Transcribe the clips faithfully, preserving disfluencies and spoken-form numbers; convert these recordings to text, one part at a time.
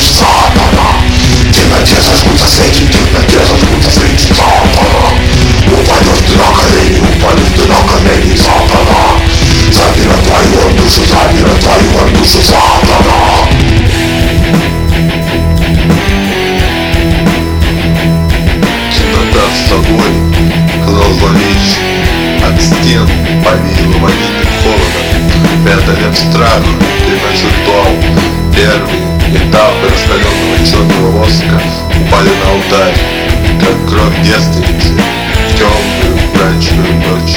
сатана. В темноте зажгутся свечи, в темноте зажгутся свечи, сатана. Упадешь ты на колени, упадешь ты на колени, сатана. Заберет твою душу, заберет твою душу, сатана. Темнота с собой, казалось зловещей, от стен повеяло могильным холодом. Пятый лет страха переносил ритуал. Первые этапы раскаленного черного воска упали на алтарь, как кровь девственницы в темную мрачную ночь.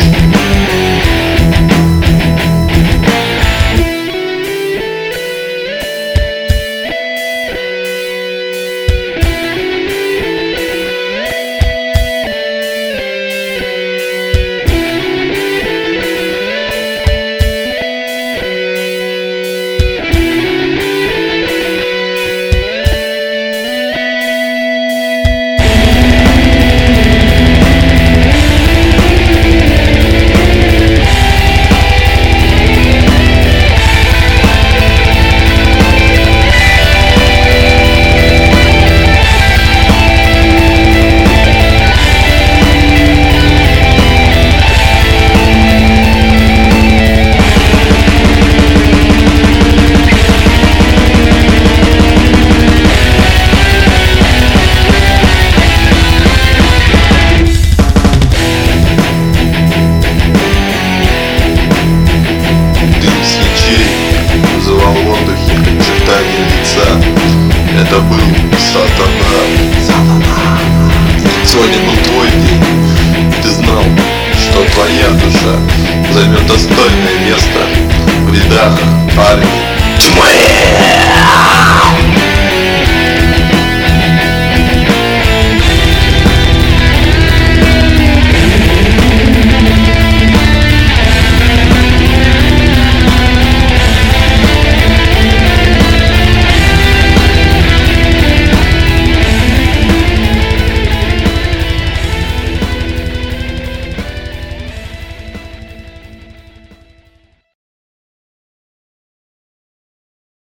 Это был сатана. Сатана. Сегодня был твой день. Ты знал, что твоя душа займет достойное место в рядах армии Тьмы.